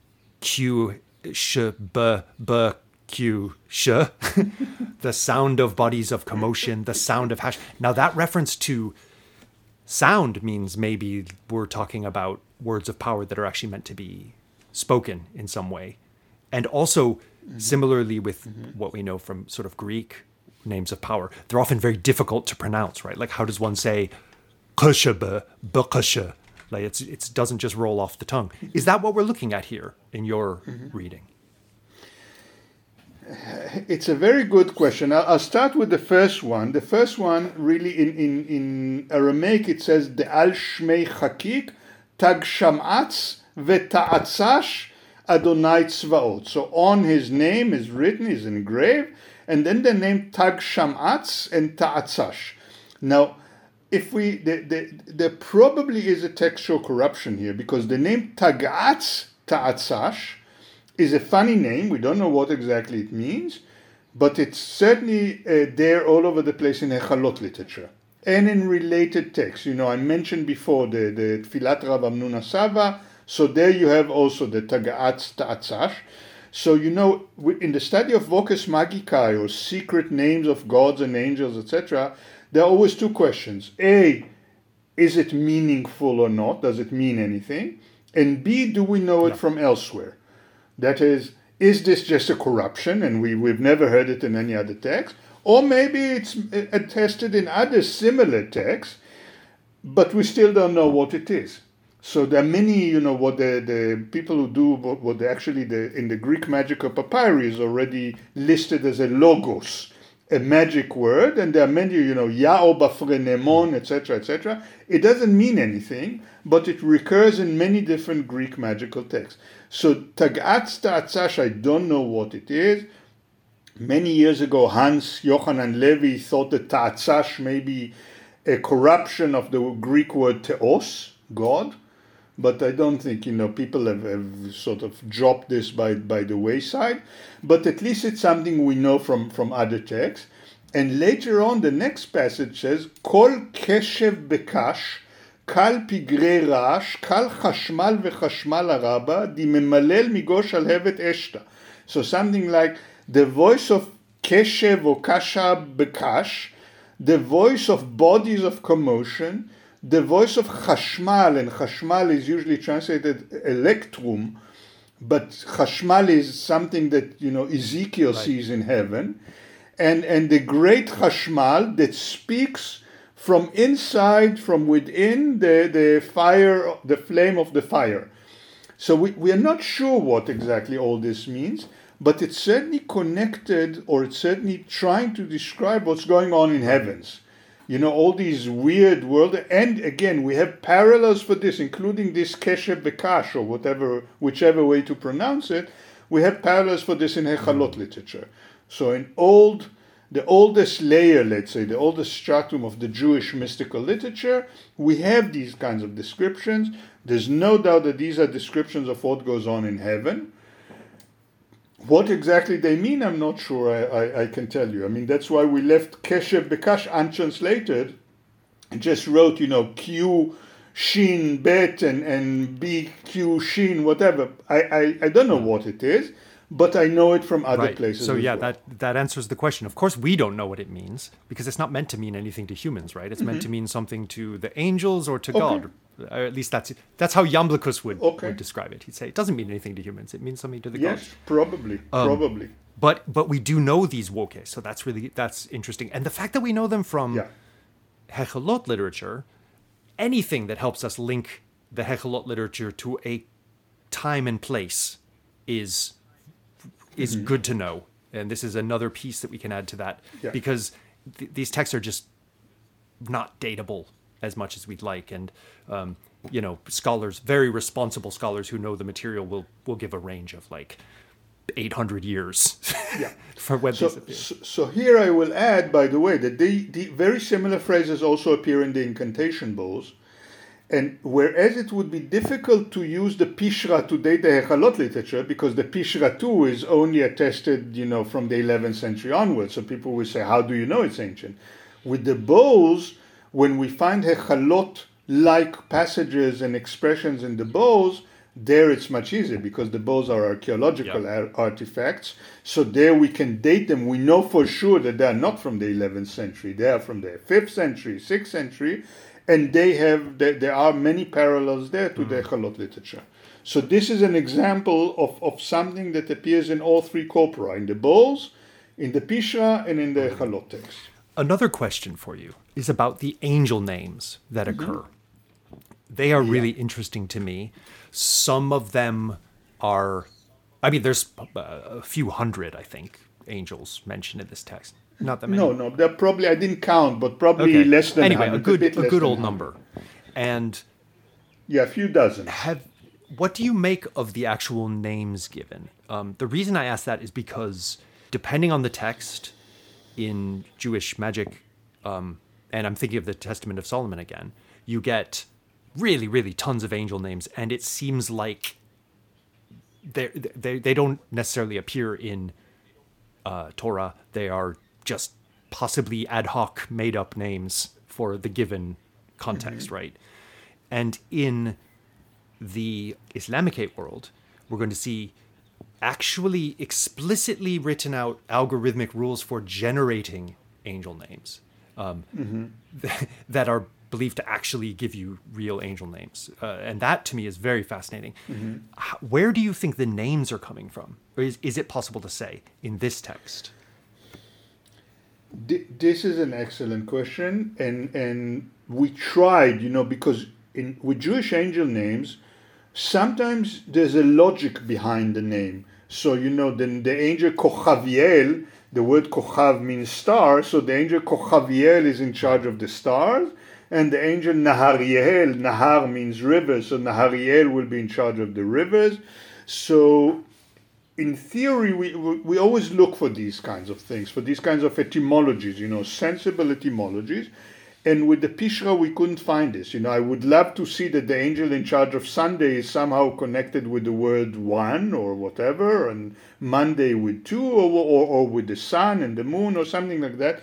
Q, sh, b, Q, sh, the sound of bodies of commotion, the sound of hash. Now that reference to sound means maybe we're talking about words of power that are actually meant to be spoken in some way. And also similarly with what we know from sort of Greek names of power, they're often very difficult to pronounce, right? Like how does one say Qashaba, Baqasha? Like it doesn't just roll off the tongue. Is that what we're looking at here in your reading? It's a very good question. I'll start with the first one. The first one, really, in Aramaic, it says De'al Shmei Chakik Tag Shamatz Veta'atzash Adonai Tzvaot. So on his name is written, is engraved, and then the name Tag Shamatz and Ta'atzash. Now, if there probably is a textual corruption here, because the name Tagatz Ta'atzash is a funny name. We don't know what exactly it means, but it's certainly there all over the place in Echalot literature and in related texts. I mentioned before the Tfilat Rav Amnun Sava, so there you have also the Tagatz Ta'atzash. So, in the study of Voces Magicae, or secret names of gods and angels, etc., there are always two questions. A, is it meaningful or not? Does it mean anything? And B, do we know it from elsewhere? That is this just a corruption and we've never heard it in any other text? Or maybe it's attested in other similar texts, but we still don't know what it is. So there are many, what the people who do what they actually in the Greek magical papyri is already listed as a logos, a magic word, and there are many, Yao Bafrenemon, etc., etc. It doesn't mean anything, but it recurs in many different Greek magical texts. So Tagatz Ta'atzash, I don't know what it is. Many years ago, Hans Yochanan Levi thought that Ta'atzash may be a corruption of the Greek word Theos, God. but I don't think, people have sort of dropped this by the wayside. But at least it's something we know from other texts. And later on, the next passage says, Kol keshev bekash, kal pigre rash, kal chashmal vechashmal araba, di memalel migosh al hevet eshta. So something like the voice of keshev or kasha bekash, the voice of bodies of commotion, the voice of chashmal, and chashmal is usually translated electrum, but chashmal is something that Ezekiel sees in heaven, and the great chashmal that speaks from inside, from within the fire, the flame of the fire. So we are not sure what exactly all this means, but it's certainly connected, or it's certainly trying to describe what's going on in heavens. All these weird worlds. And again, we have parallels for this, including this Keshev Bekash, or whichever way to pronounce it. We have parallels for this in Hechalot literature. So the oldest layer, let's say, the oldest stratum of the Jewish mystical literature, we have these kinds of descriptions. There's no doubt that these are descriptions of what goes on in heaven. What exactly they mean, I'm not sure I can tell you. I mean, that's why we left Keshev Bekash untranslated and just wrote, Q Shin Bet and B Q Shin, whatever. I don't know what it is, but I know it from other places. So yeah, well. that answers the question. Of course, we don't know what it means because it's not meant to mean anything to humans, right? It's meant to mean something to the angels or to God. Or at least that's how Iamblichus would describe it. He'd say it doesn't mean anything to humans. It means something to the gods. Yes, probably. But we do know these woke, so that's interesting. And the fact that we know them from Hechalot literature, anything that helps us link the Hechalot literature to a time and place is good to know. And this is another piece that we can add to that because these texts are just not datable as much as we'd like. And, scholars, very responsible scholars who know the material will give a range of like 800 years for when these appear. So here I will add, by the way, that the very similar phrases also appear in the incantation bowls. And whereas it would be difficult to use the Pishra to date the Hechalot literature, because the Pishra too is only attested, from the 11th century onwards. So people will say, how do you know it's ancient? With the bowls, when we find Hechalot-like passages and expressions in the bowls, there it's much easier because the bowls are archaeological artifacts. So there we can date them. We know for sure that they are not from the 11th century. They are from the 5th century, 6th century. And there are many parallels there to the Hechalot literature. So this is an example of something that appears in all three corpora, in the bowls, in the Pishra, and in the Hechalot text. Another question for you is about the angel names that occur. They are really interesting to me. Some of them are, there's a few hundred, I think, angels mentioned in this text. Not that many. No, they're probably, I didn't count, but probably less than anyway, 100. a good old number. And a few dozen. What do you make of the actual names given? The reason I ask that is because depending on the text in Jewish magic, and I'm thinking of the Testament of Solomon again, you get really, really tons of angel names, and it seems like they don't necessarily appear in Torah. They are just possibly ad hoc made up names for the given context, right? And in the Islamicate world, we're going to see actually explicitly written out algorithmic rules for generating angel names that are believed to actually give you real angel names. And that to me is very fascinating. Where do you think the names are coming from? Or is it possible to say in this text? This is an excellent question. And we tried, because with Jewish angel names, sometimes there's a logic behind the name. So, the angel Kochaviel, the word Kochav means star, so the angel Kochaviel is in charge of the stars, and the angel Nahariel, Nahar means river, so Nahariel will be in charge of the rivers. So, in theory, we always look for these kinds of things, for these kinds of etymologies, sensible etymologies. And with the Pishra, we couldn't find this. I would love to see that the angel in charge of Sunday is somehow connected with the word one or whatever, and Monday with two, or with the sun and the moon or something like that.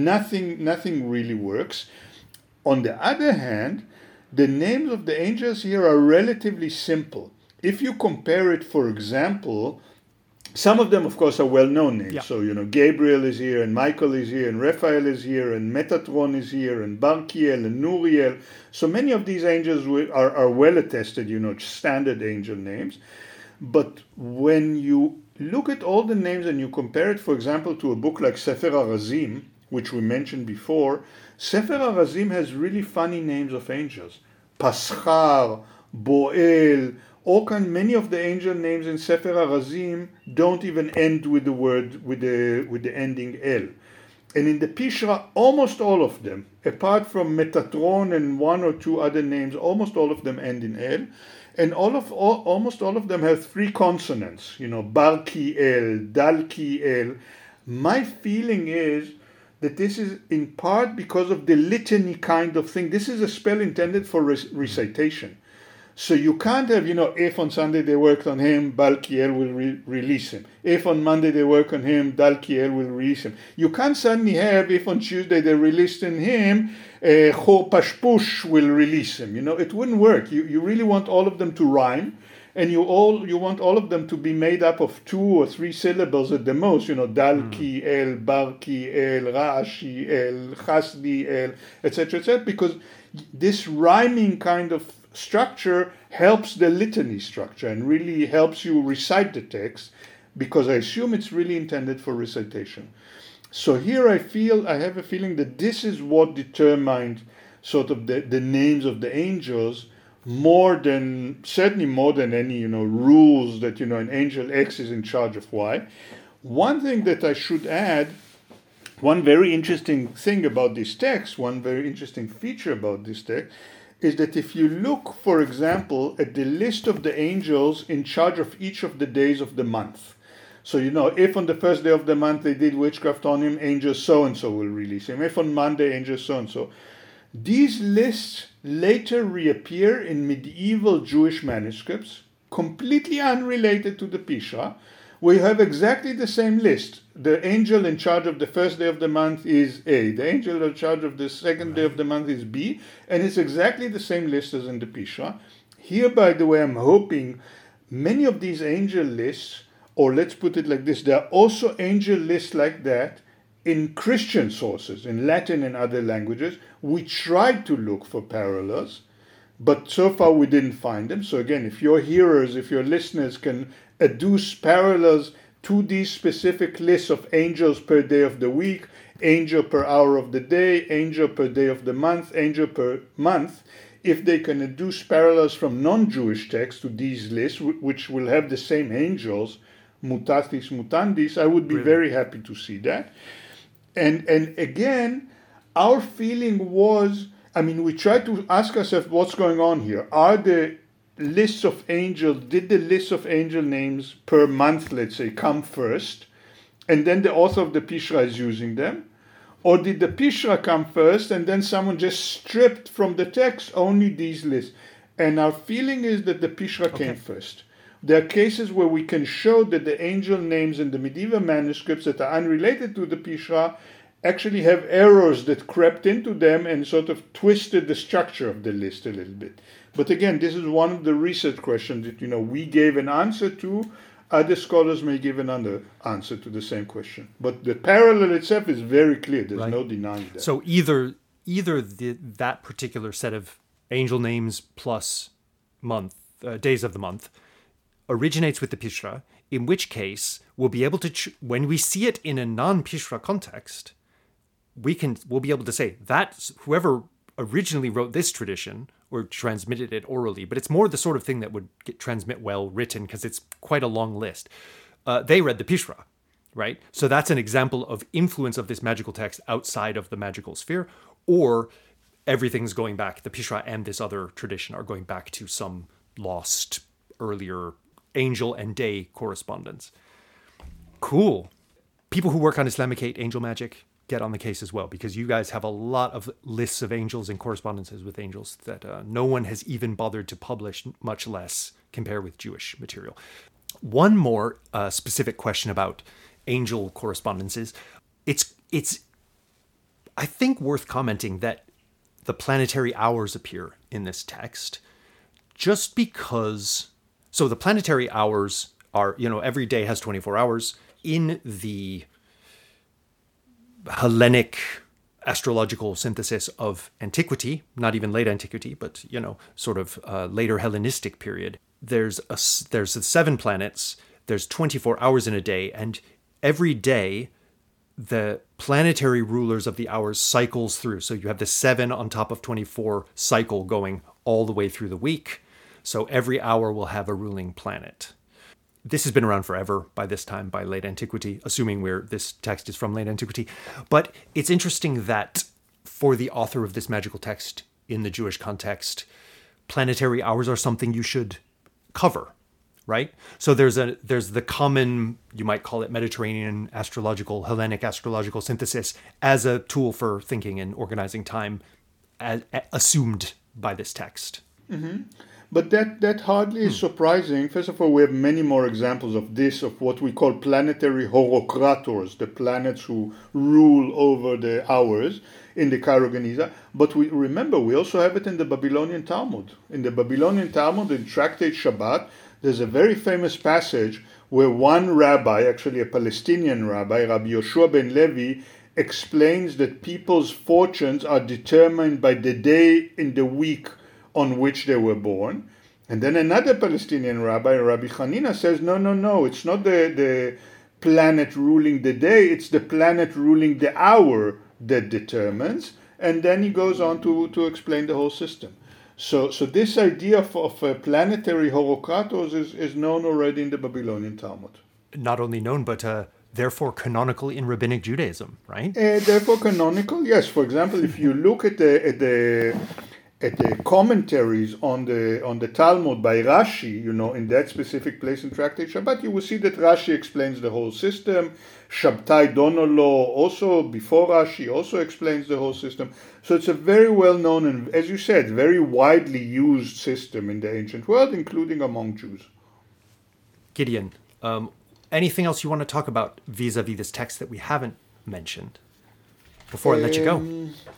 Nothing really works. On the other hand, the names of the angels here are relatively simple. If you compare it, for example, some of them, of course, are well-known names. Yeah. So, Gabriel is here, and Michael is here, and Raphael is here, and Metatron is here, and Barkiel, and Nuriel. So many of these angels are well-attested, standard angel names. But when you look at all the names and you compare it, for example, to a book like Sefer HaRazim, which we mentioned before, Sefer HaRazim has really funny names of angels. Paschar, Boel, many of the angel names in Sefer HaRazim don't even end with the word, with the ending El. And in the Pishra, almost all of them, apart from Metatron and one or two other names, almost all of them end in El. And almost all of them have three consonants, Barki El, Dalki El. My feeling is that this is in part because of the litany kind of thing. This is a spell intended for recitation. So you can't have, if on Sunday they worked on him, Balkiel will release him. If on Monday they work on him, Dalkiel will release him. You can't suddenly have, if on Tuesday they released in him, Cho Pashpush will release him. It wouldn't work. You really want all of them to rhyme, and you want all of them to be made up of 2 or 3 syllables at the most. Dalki El, Barki El, Ra'ashi El, Chasdi El, etc., because this rhyming kind of structure helps the litany structure and really helps you recite the text, because I assume it's really intended for recitation. So here I have a feeling that this is what determined sort of the names of the angels, certainly more than any rules that an angel X is in charge of Y. One thing that I should add, one very interesting thing about this text, one very interesting feature about this text, is that if you look, for example, at the list of the angels in charge of each of the days of the month. So, if on the first day of the month they did witchcraft on him, angel so-and-so will release him. If on Monday, angel so-and-so. These lists later reappear in medieval Jewish manuscripts, completely unrelated to the Pishra. We have exactly the same list. The angel in charge of the first day of the month is A. The angel in charge of the second day of the month is B. And it's exactly the same list as in the Pishra. Here, by the way, I'm hoping many of these angel lists, or let's put it like this, there are also angel lists like that in Christian sources, in Latin and other languages. We tried to look for parallels, but so far we didn't find them. So again, if your hearers, if your listeners can adduce parallels to these specific lists of angels per day of the week, angel per hour of the day, angel per day of the month, angel per month, if they can adduce parallels from non-Jewish texts to these lists, which will have the same angels, mutatis mutandis, I would be very happy to see that. And again, our feeling was, we tried to ask ourselves what's going on here. Are the lists of angels, did the list of angel names per month, let's say, come first, and then the author of the Pishra is using them? Or did the Pishra come first, and then someone just stripped from the text only these lists? And our feeling is that the Pishra came first. There are cases where we can show that the angel names in the medieval manuscripts that are unrelated to the Pishra actually have errors that crept into them and sort of twisted the structure of the list a little bit. But again, this is one of the research questions that we gave an answer to. Other scholars may give another answer to the same question. But the parallel itself is very clear. There's no denying that. So either that particular set of angel names plus days of the month originates with the Pishra, in which case we'll be able to, when we see it in a non-Pishra context, we'll be able to say that whoever originally wrote this tradition or transmitted it orally, but it's more the sort of thing that would transmit well written because it's quite a long list. They read the Pishra, right? So that's an example of influence of this magical text outside of the magical sphere, or everything's going back. The Pishra and this other tradition are going back to some lost earlier angel and day correspondence. Cool. People who work on Islamicate angel magic, get on the case as well, because you guys have a lot of lists of angels and correspondences with angels that no one has even bothered to publish, much less compare with Jewish material. One more specific question about angel correspondences. It's I think worth commenting that the planetary hours appear in this text just because. So the planetary hours are, every day has 24 hours. In the Hellenic astrological synthesis of antiquity, not even late antiquity, but, sort of later Hellenistic period, there's the 7 planets, there's 24 hours in a day, and every day the planetary rulers of the hours cycles through. So you have the 7 on top of 24 cycle going all the way through the week. So every hour will have a ruling planet. This has been around forever by this time, by late antiquity, assuming this text is from late antiquity. But it's interesting that for the author of this magical text in the Jewish context, planetary hours are something you should cover, right? So there's the common, you might call it Mediterranean astrological, Hellenic astrological synthesis as a tool for thinking and organizing time, assumed by this text. Mm-hmm. But that hardly is surprising. First of all, we have many more examples of this, of what we call planetary horocrators, the planets who rule over the hours in the Cairo Geniza. But we also have it in the Babylonian Talmud. In the Babylonian Talmud, in Tractate Shabbat, there's a very famous passage where one rabbi, actually a Palestinian rabbi, Rabbi Yoshua ben Levi, explains that people's fortunes are determined by the day in the week on which they were born. And then another Palestinian rabbi, Rabbi Hanina, says, no, it's not the planet ruling the day, it's the planet ruling the hour that determines. And then he goes on to explain the whole system. So this idea of planetary horocrators is known already in the Babylonian Talmud. Not only known, but therefore canonical in Rabbinic Judaism, right? Therefore canonical, yes. For example, if you look at the commentaries on the Talmud by Rashi, in that specific place in Tractate Shabbat, you will see that Rashi explains the whole system. Shabtai Donolo, also before Rashi, also explains the whole system. So it's a very well-known and, as you said, very widely used system in the ancient world, including among Jews. Gideon, anything else you want to talk about vis-a-vis this text that we haven't mentioned before I let you go?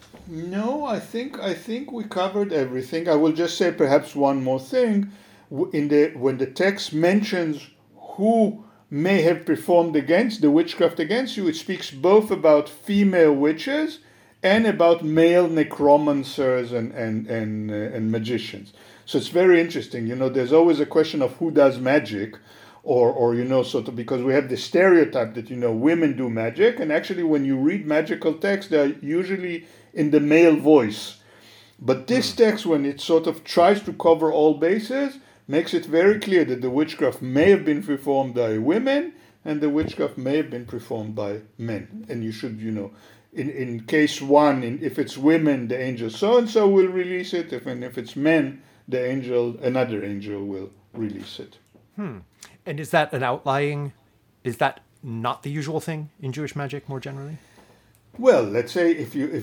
No, I think we covered everything. I will just say perhaps one more thing. When the text mentions who may have performed the witchcraft against you, it speaks both about female witches and about male necromancers and magicians. So it's very interesting. There's always a question of who does magic, or sort of, because we have the stereotype that women do magic, and actually when you read magical texts, they're usually in the male voice. But this text, when it sort of tries to cover all bases, makes it very clear that the witchcraft may have been performed by women and the witchcraft may have been performed by men. And you should, in case one, if it's women, the angel so-and-so will release it. If it's men, another angel will release it. And is that is that not the usual thing in Jewish magic more generally? Well, let's say if you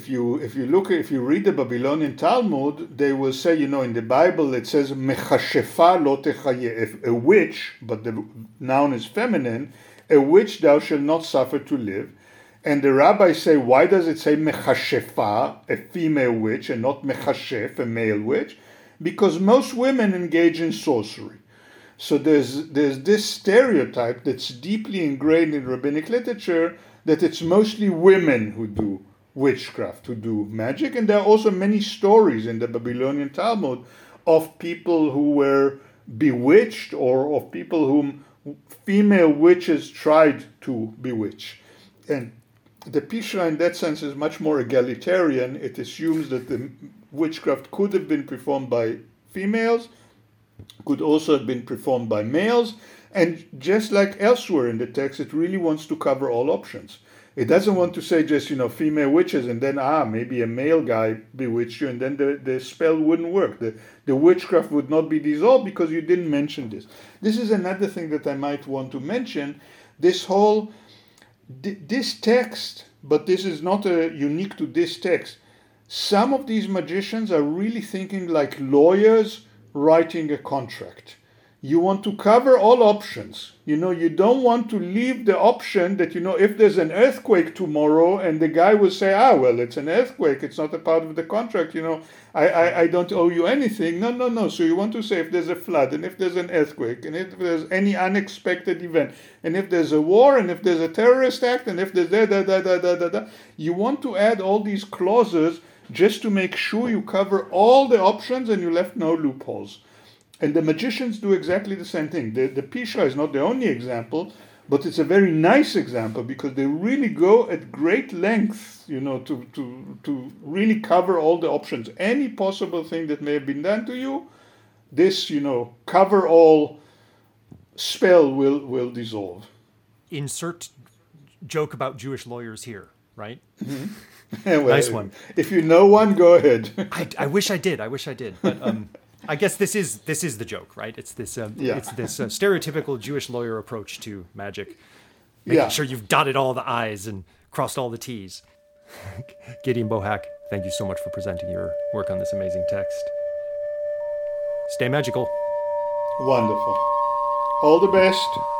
read the Babylonian Talmud, they will say, in the Bible it says mechashefa lo techaye, a witch, but the noun is feminine, a witch thou shalt not suffer to live. And the rabbis say, why does it say mechashefa, a female witch, and not mechashef, a male witch? Because most women engage in sorcery. So there's this stereotype that's deeply ingrained in rabbinic literature that it's mostly women who do witchcraft, who do magic. And there are also many stories in the Babylonian Talmud of people who were bewitched, or of people whom female witches tried to bewitch. And the Pishra in that sense is much more egalitarian. It assumes that the witchcraft could have been performed by females, could also have been performed by males, and just like elsewhere in the text, it really wants to cover all options. It doesn't want to say just, female witches and then, maybe a male guy bewitched you and then the spell wouldn't work. The witchcraft would not be dissolved because you didn't mention this. This is another thing that I might want to mention. This text but this is not unique to this text. Some of these magicians are really thinking like lawyers writing a contract. You want to cover all options. You don't want to leave the option that, if there's an earthquake tomorrow and the guy will say, well, it's an earthquake, it's not a part of the contract, I don't owe you anything. No. So you want to say if there's a flood and if there's an earthquake and if there's any unexpected event and if there's a war and if there's a terrorist act and if there's you want to add all these clauses just to make sure you cover all the options and you left no loopholes. And the magicians do exactly the same thing. The Pisha is not the only example, but it's a very nice example because they really go at great lengths, to really cover all the options. Any possible thing that may have been done to you, this, cover all spell will dissolve. Insert joke about Jewish lawyers here, right? Mm-hmm. Well, nice one. If you know one, go ahead. I wish I did. But I guess this is the joke, right? It's this stereotypical Jewish lawyer approach to magic, making sure you've dotted all the I's and crossed all the T's. Gideon Bohack, thank you so much for presenting your work on this amazing text. Stay magical. Wonderful. All the best.